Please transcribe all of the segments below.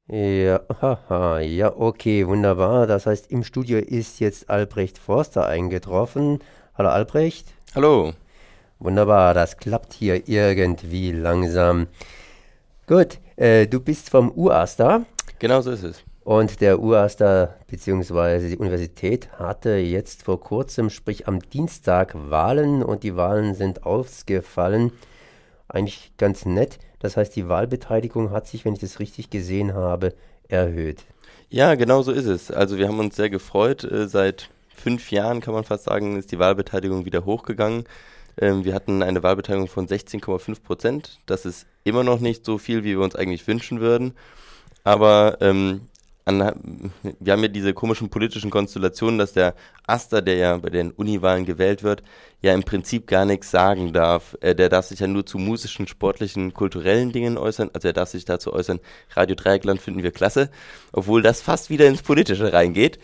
Ja, haha, ja, okay, wunderbar. Das heißt, im Studio ist jetzt Albrecht Forster eingetroffen. Hallo Albrecht. Hallo. Wunderbar, das klappt hier irgendwie langsam. Gut, du bist vom UAStA Genau so ist es. und der UAStA bzw. die Universität hatte jetzt vor kurzem, sprich am Dienstag, Wahlen und die Wahlen sind ausgefallen. Eigentlich ganz nett. Das heißt, die Wahlbeteiligung hat sich, wenn ich das richtig gesehen habe, erhöht. Ja, genau so ist es. Also wir haben uns sehr gefreut. Seit 5 Jahren kann man fast sagen, ist die Wahlbeteiligung wieder hochgegangen. Wir hatten eine Wahlbeteiligung von 16,5%. Das ist immer noch nicht so viel, wie wir uns eigentlich wünschen würden. Aber wir haben ja diese komischen politischen Konstellationen, dass der Aster, der ja bei den Uniwahlen gewählt wird, ja im Prinzip gar nichts sagen darf. Der darf sich ja nur zu musischen, sportlichen, kulturellen Dingen äußern. Also er darf sich dazu äußern, Radio Dreieckland finden wir klasse, obwohl das fast wieder ins Politische reingeht.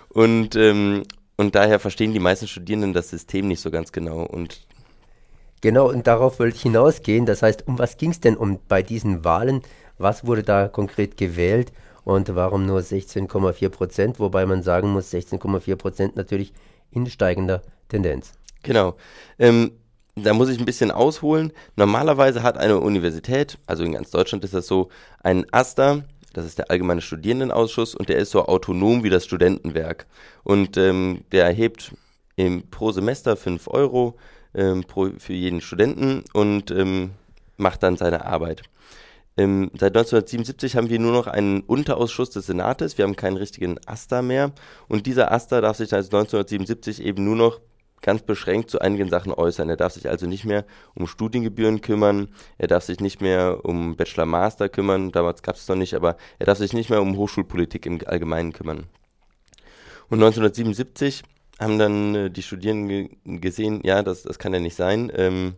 Und daher verstehen die meisten Studierenden das System nicht so ganz genau. Und Genau, und darauf wollte ich hinausgehen. Das heißt, um was ging es denn bei diesen Wahlen? Was wurde da konkret gewählt und warum nur 16,4%? Wobei man sagen muss, 16,4% natürlich in steigender Tendenz. genau. Da muss ich ein bisschen ausholen. Normalerweise hat eine Universität, also in ganz Deutschland ist das so, einen AStA, das ist der Allgemeine Studierendenausschuss, und der ist so autonom wie das Studentenwerk. Und der erhebt pro Semester 5 Euro für jeden Studenten und macht dann seine Arbeit. Seit 1977 haben wir nur noch einen Unterausschuss des Senates, wir haben keinen richtigen AStA mehr, und dieser AStA darf sich seit 1977 eben nur noch ganz beschränkt zu einigen Sachen äußern. Er darf sich also nicht mehr um Studiengebühren kümmern, er darf sich nicht mehr um Bachelor-Master kümmern, damals gab es es noch nicht, aber er darf sich nicht mehr um Hochschulpolitik im Allgemeinen kümmern. Und 1977 haben dann die Studierenden gesehen, ja, das kann ja nicht sein.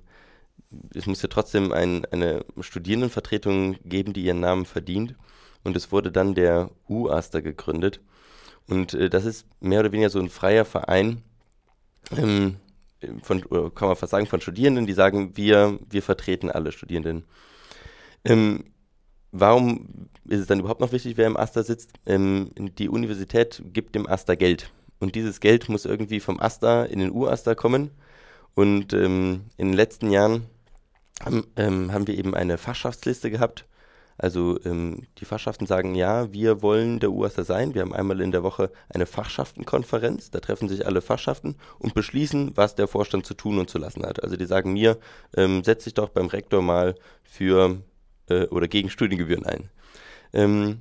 Es muss ja trotzdem eine Studierendenvertretung geben, die ihren Namen verdient. Und es wurde dann der UAStA gegründet. Und das ist mehr oder weniger so ein freier Verein, ähm, oder kann man fast sagen, von Studierenden, die sagen, wir vertreten alle Studierenden. Ähm, Warum ist es dann überhaupt noch wichtig, wer im AStA sitzt? Die Universität gibt dem AStA Geld. Und dieses Geld muss irgendwie vom AStA in den UAStA kommen. Und in den letzten Jahren haben wir eben eine Fachschaftsliste gehabt. Also die Fachschaften sagen, ja, wir wollen der UAStA sein. Wir haben einmal in der Woche eine Fachschaftenkonferenz. Da treffen sich alle Fachschaften und beschließen, was der Vorstand zu tun und zu lassen hat. Also die sagen mir, setz dich doch beim Rektor mal für oder gegen Studiengebühren ein. Ähm,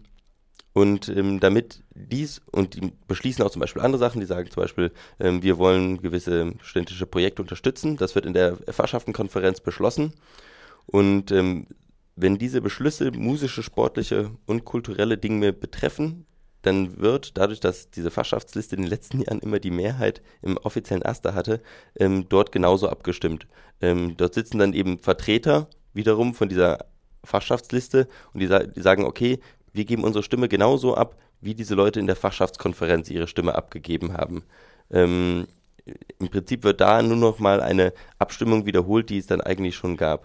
damit und die beschließen auch zum Beispiel andere Sachen, die sagen zum Beispiel, wir wollen gewisse studentische Projekte unterstützen. Das wird in der Fachschaftenkonferenz beschlossen. Und wenn diese Beschlüsse musische, sportliche und kulturelle Dinge betreffen, dann wird dadurch, dass diese Fachschaftsliste in den letzten Jahren immer die Mehrheit im offiziellen AStA hatte, dort genauso abgestimmt. Dort sitzen dann eben Vertreter wiederum von dieser Fachschaftsliste und die sagen, okay, wir geben unsere Stimme genauso ab, wie diese Leute in der Fachschaftskonferenz ihre Stimme abgegeben haben. Ähm, Im Prinzip wird da nur noch mal eine Abstimmung wiederholt, die es dann eigentlich schon gab.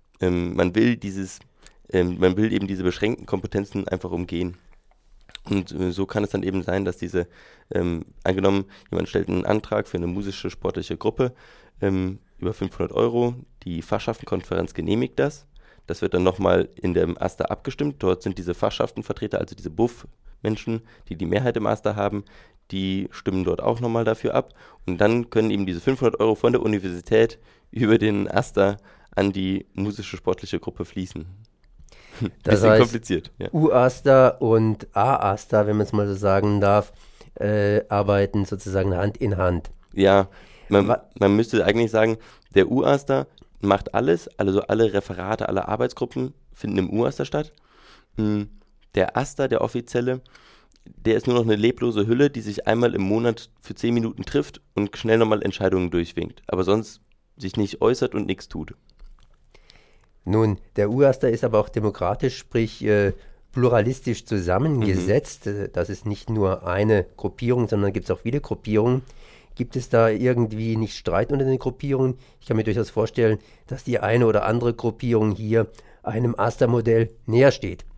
Man will eben diese beschränkten Kompetenzen einfach umgehen. Und so kann es dann eben sein, dass angenommen, jemand stellt einen Antrag für eine musische, sportliche Gruppe, über 500 Euro, die Fachschaftenkonferenz genehmigt das. Das wird dann nochmal in dem AStA abgestimmt. Dort sind diese Fachschaftenvertreter, also diese Buff-Menschen, die die Mehrheit im AStA haben, die stimmen dort auch nochmal dafür ab. Und dann können eben diese 500 Euro von der Universität über den AStA an die musische sportliche Gruppe fließen. Das Bisschen heißt, kompliziert, ja. UAStA und AAStA, wenn man es mal so sagen darf, arbeiten sozusagen Hand in Hand. Ja, man, Wa man müsste eigentlich sagen, der UAStA macht alles, also alle Referate, alle Arbeitsgruppen finden im UAStA statt. Hm, Der AStA, der offizielle, der ist nur noch eine leblose Hülle, die sich einmal im Monat für 10 Minuten trifft und schnell nochmal Entscheidungen durchwinkt, aber sonst sich nicht äußert und nichts tut. Nun, der UAStA ist aber auch demokratisch, sprich pluralistisch Mhm. zusammengesetzt. Das ist nicht nur eine Gruppierung, sondern gibt es auch viele Gruppierungen. Gibt es da irgendwie nicht Streit unter den Gruppierungen? Ich kann mir durchaus vorstellen, dass die eine oder andere Gruppierung hier einem AStA-Modell näher steht.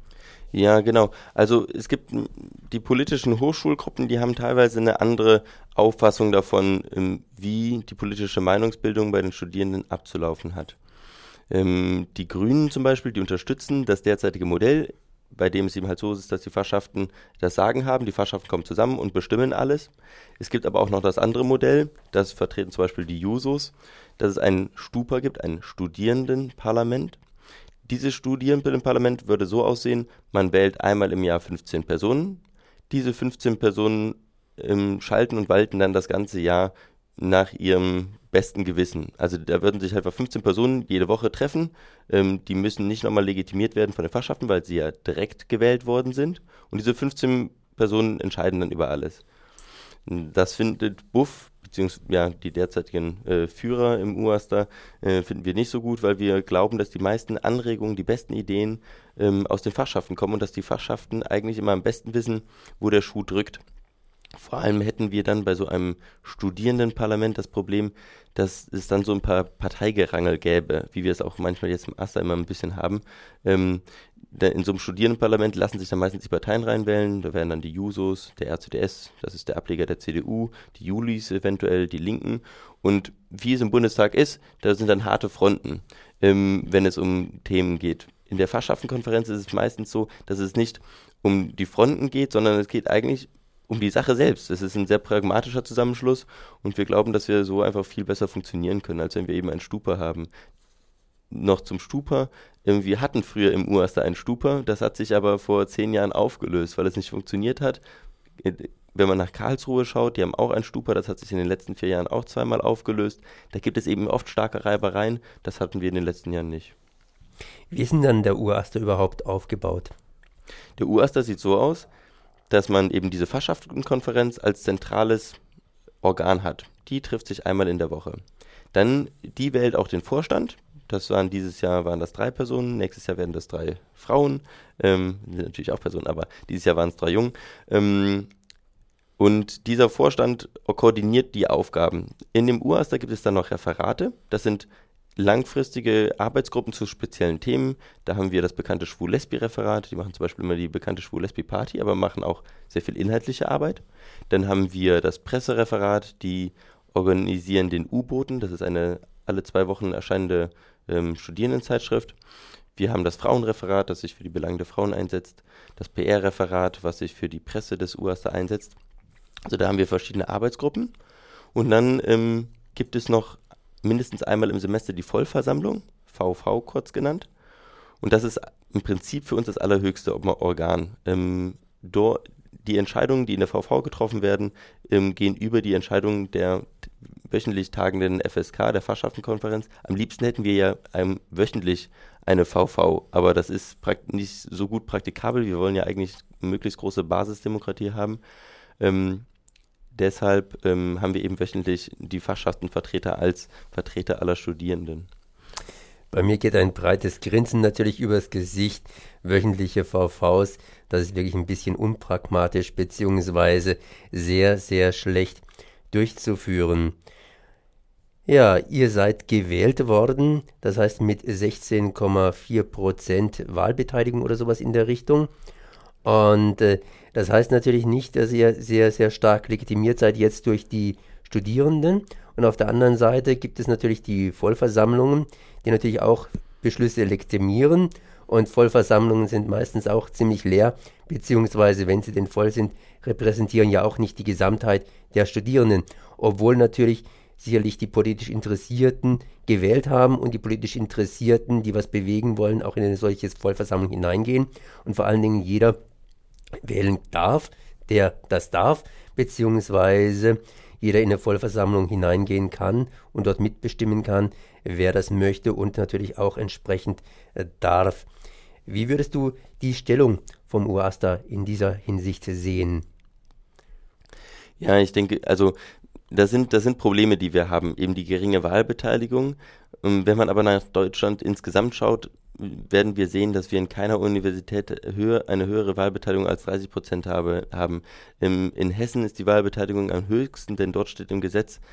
Ja, genau. Also es gibt die politischen Hochschulgruppen, die haben teilweise eine andere Auffassung davon, wie die politische Meinungsbildung bei den Studierenden abzulaufen hat. Die Grünen zum Beispiel, die unterstützen das derzeitige Modell, bei dem es eben halt so ist, dass die Fachschaften das Sagen haben, die Fachschaften kommen zusammen und bestimmen alles. Es gibt aber auch noch das andere Modell, das vertreten zum Beispiel die Jusos, dass es einen Stupa gibt, ein Studierendenparlament. Dieses Studierendenparlament würde so aussehen, man wählt einmal im Jahr 15 Personen. Diese 15 Personen schalten und walten dann das ganze Jahr nach ihrem besten Gewissen. Also da würden sich einfach 15 Personen jede Woche treffen. Die müssen nicht nochmal legitimiert werden von den Fachschaften, weil sie ja direkt gewählt worden sind. Und diese 15 Personen entscheiden dann über alles. Das findet Buff, beziehungsweise ja, die derzeitigen Führer im UAStA, finden wir nicht so gut, weil wir glauben, dass die meisten Anregungen, die besten Ideen aus den Fachschaften kommen und dass die Fachschaften eigentlich immer am besten wissen, wo der Schuh drückt. Vor allem hätten wir dann bei so einem Studierendenparlament das Problem, dass es dann so ein paar Parteigerangel gäbe, wie wir es auch manchmal jetzt im AStA immer ein bisschen haben. In so einem Studierendenparlament lassen sich dann meistens die Parteien reinwählen. Da wären dann die Jusos, der RCDS, das ist der Ableger der CDU, die Julis eventuell, die Linken. Und wie es im Bundestag ist, da sind dann harte Fronten, wenn es um Themen geht. In der Fachschaftenkonferenz ist es meistens so, dass es nicht um die Fronten geht, sondern es geht eigentlich um die Sache selbst. Es ist ein sehr pragmatischer Zusammenschluss und wir glauben, dass wir so einfach viel besser funktionieren können, als wenn wir eben einen Stupa haben. Noch zum Stupa. Wir hatten früher im UAStA einen Stupa, das hat sich aber vor 10 Jahren aufgelöst, weil es nicht funktioniert hat. Wenn man nach Karlsruhe schaut, die haben auch einen Stupa, das hat sich in den letzten 4 Jahren auch zweimal aufgelöst. Da gibt es eben oft starke Reibereien, das hatten wir in den letzten Jahren nicht. Wie ist denn dann der UAStA überhaupt aufgebaut? Der UAStA sieht so aus, dass man eben diese Fachschaftenkonferenz als zentrales Organ hat. Die trifft sich einmal in der Woche. Dann, die wählt auch den Vorstand. Dieses Jahr waren das 3 Personen, nächstes Jahr werden das 3 Frauen, sind natürlich auch Personen, aber dieses Jahr waren es 3 Jungen. Und dieser Vorstand koordiniert die Aufgaben. In dem UAStA gibt es dann noch Referate, das sind langfristige Arbeitsgruppen zu speziellen Themen. Da haben wir das bekannte Schwul-Lesbi-Referat, die machen zum Beispiel immer die bekannte Schwul-Lesbi-Party, aber machen auch sehr viel inhaltliche Arbeit. Dann haben wir das Pressereferat, die organisieren den U-Boten, das ist eine alle 2 Wochen erscheinende Studierendenzeitschrift. Wir haben das Frauenreferat, das sich für die Belange der Frauen einsetzt, das PR-Referat, was sich für die Presse des UAStA einsetzt. Also da haben wir verschiedene Arbeitsgruppen und dann gibt es noch mindestens einmal im Semester die Vollversammlung, VV kurz genannt. Und das ist im Prinzip für uns das allerhöchste Organ. Die Entscheidungen, die in der VV getroffen werden, gehen über die Entscheidungen der wöchentlich tagenden FSK, der Fachschaftenkonferenz. Am liebsten hätten wir ja wöchentlich eine VV, aber das ist nicht so gut praktikabel. Wir wollen ja eigentlich eine möglichst große Basisdemokratie haben. Deshalb haben wir eben wöchentlich die Fachschaftenvertreter als Vertreter aller Studierenden. Bei mir geht ein breites Grinsen natürlich übers Gesicht. Wöchentliche VVs, das ist wirklich ein bisschen unpragmatisch beziehungsweise sehr, sehr schlecht durchzuführen. Ja, ihr seid gewählt worden, das heißt mit 16,4% Wahlbeteiligung oder sowas in der Richtung. Und das heißt natürlich nicht, dass ihr sehr, sehr stark legitimiert seid jetzt durch die Studierenden. Und auf der anderen Seite gibt es natürlich die Vollversammlungen, die natürlich auch Beschlüsse legitimieren. Und Vollversammlungen sind meistens auch ziemlich leer, beziehungsweise wenn sie denn voll sind, repräsentieren ja auch nicht die Gesamtheit der Studierenden. Obwohl natürlich sicherlich die politisch Interessierten gewählt haben und die politisch Interessierten, die was bewegen wollen, auch in eine solche Vollversammlung hineingehen. Und vor allen Dingen jeder wählen darf, der das darf, beziehungsweise jeder in eine Vollversammlung hineingehen kann und dort mitbestimmen kann, wer das möchte und natürlich auch entsprechend darf. Wie würdest du die Stellung vom UAStA in dieser Hinsicht sehen? Ja, ich denke, also das sind Probleme, die wir haben, eben die geringe Wahlbeteiligung. Wenn man aber nach Deutschland insgesamt schaut, werden wir sehen, dass wir in keiner Universität eine höhere Wahlbeteiligung als 30% haben. In Hessen ist die Wahlbeteiligung am höchsten, denn dort steht im Gesetz,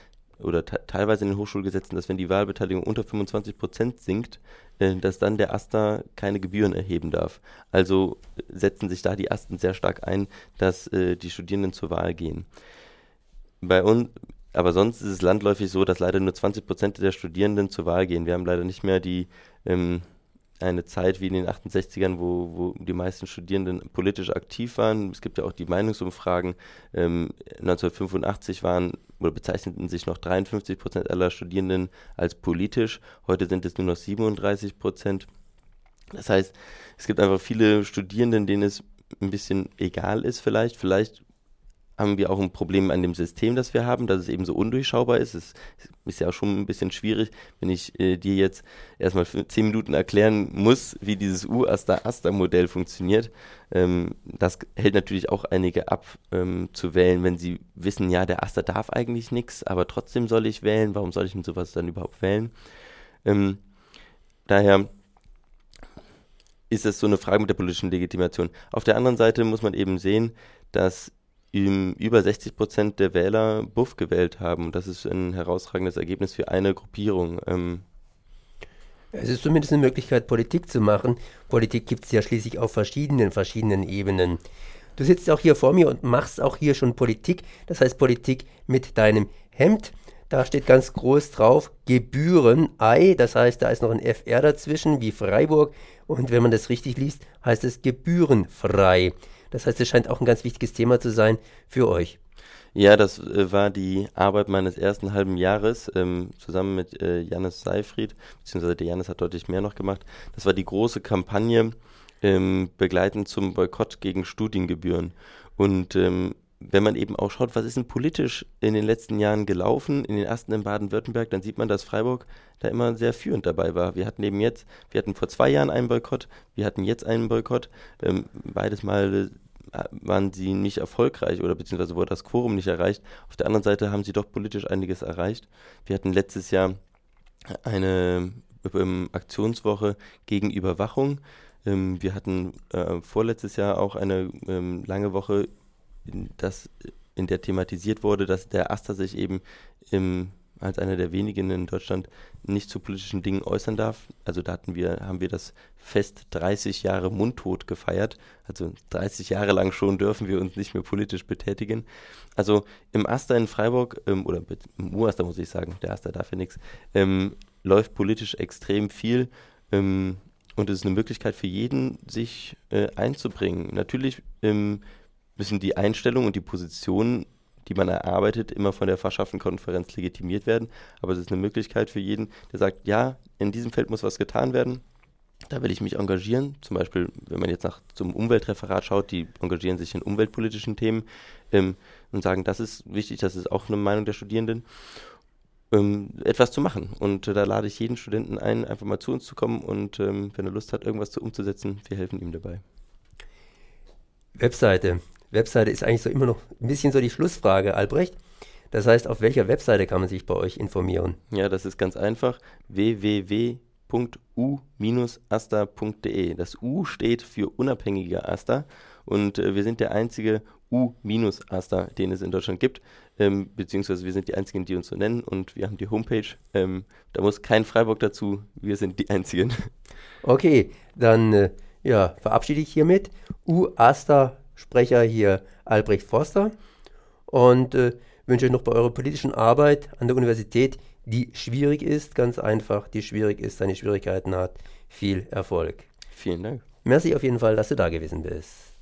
oder teilweise in den Hochschulgesetzen, dass wenn die Wahlbeteiligung unter 25% sinkt, dass dann der AStA keine Gebühren erheben darf. Also setzen sich da die Asten sehr stark ein, dass die Studierenden zur Wahl gehen. Bei uns, aber sonst ist es landläufig so, dass leider nur 20% der Studierenden zur Wahl gehen. Wir haben leider nicht mehr eine Zeit wie in den 68ern, wo die meisten Studierenden politisch aktiv waren. Es gibt ja auch die Meinungsumfragen. 1985 bezeichneten sich noch 53% aller Studierenden als politisch. Heute sind es nur noch 37%. Das heißt, es gibt einfach viele Studierenden, denen es ein bisschen egal ist vielleicht. Vielleicht haben wir auch ein Problem an dem System, das wir haben, dass es eben so undurchschaubar ist. Es ist ja auch schon ein bisschen schwierig, wenn ich dir jetzt erstmal für 10 Minuten erklären muss, wie dieses U-AStA-AStA-Modell funktioniert. Das hält natürlich auch einige ab, zu wählen, wenn sie wissen, ja, der AStA darf eigentlich nichts, aber trotzdem soll ich wählen. Warum soll ich denn sowas dann überhaupt wählen? Daher ist es so eine Frage mit der politischen Legitimation. Auf der anderen Seite muss man eben sehen, dass über 60% der Wähler Buff gewählt haben. Und das ist ein herausragendes Ergebnis für eine Gruppierung. Es ist zumindest eine Möglichkeit, Politik zu machen. Politik gibt es ja schließlich auf verschiedenen Ebenen. Du sitzt auch hier vor mir und machst auch hier schon Politik. Das heißt Politik mit deinem Hemd. Da steht ganz groß drauf, Gebühren-Ei. Das heißt, da ist noch ein FR dazwischen, wie Freiburg. Und wenn man das richtig liest, heißt es gebührenfrei. Das heißt, es scheint auch ein ganz wichtiges Thema zu sein für euch. Ja, das war die Arbeit meines ersten halben Jahres, zusammen mit Jannis Seyfried, beziehungsweise der Jannis hat deutlich mehr noch gemacht. Das war die große Kampagne begleitend zum Boykott gegen Studiengebühren. Und wenn man eben auch schaut, was ist denn politisch in den letzten Jahren gelaufen, in den ersten in Baden-Württemberg, dann sieht man, dass Freiburg da immer sehr führend dabei war. Wir hatten vor 2 Jahren einen Boykott, wir hatten jetzt einen Boykott. Beides Mal waren sie nicht erfolgreich oder beziehungsweise wurde das Quorum nicht erreicht. Auf der anderen Seite haben sie doch politisch einiges erreicht. Wir hatten letztes Jahr eine Aktionswoche gegen Überwachung. Wir hatten vorletztes Jahr auch eine lange Woche, in der thematisiert wurde, dass der AStA sich eben als einer der wenigen in Deutschland nicht zu politischen Dingen äußern darf. Also da haben wir das Fest 30 Jahre Mundtot gefeiert. Also 30 Jahre lang schon dürfen wir uns nicht mehr politisch betätigen. Also im AStA in Freiburg, oder im U-AStA muss ich sagen, der AStA darf ja nichts, läuft politisch extrem viel. Und es ist eine Möglichkeit für jeden, sich einzubringen. Natürlich müssen die Einstellungen und die Positionen, die man erarbeitet, immer von der Fachschaftenkonferenz legitimiert werden. Aber es ist eine Möglichkeit für jeden, der sagt, ja, in diesem Feld muss was getan werden. Da will ich mich engagieren. Zum Beispiel, wenn man jetzt zum Umweltreferat schaut, die engagieren sich in umweltpolitischen Themen und sagen, das ist wichtig, das ist auch eine Meinung der Studierenden, etwas zu machen. Und da lade ich jeden Studenten ein, einfach mal zu uns zu kommen und wenn er Lust hat, irgendwas umzusetzen, wir helfen ihm dabei. Webseite ist eigentlich so immer noch ein bisschen so die Schlussfrage, Albrecht. Das heißt, auf welcher Webseite kann man sich bei euch informieren? Ja, das ist ganz einfach. www.u-asta.de. Das U steht für unabhängiger AStA und wir sind der einzige U-AStA, den es in Deutschland gibt, beziehungsweise wir sind die einzigen, die uns so nennen und wir haben die Homepage. Da muss kein Freiburg dazu, wir sind die einzigen. Okay, dann verabschiede ich hiermit. U-AStA-Sprecher hier Albrecht Forster und wünsche euch noch bei eurer politischen Arbeit an der Universität, die schwierig ist, ganz einfach, die schwierig ist, seine Schwierigkeiten hat, viel Erfolg. Vielen Dank. Merci auf jeden Fall, dass du da gewesen bist.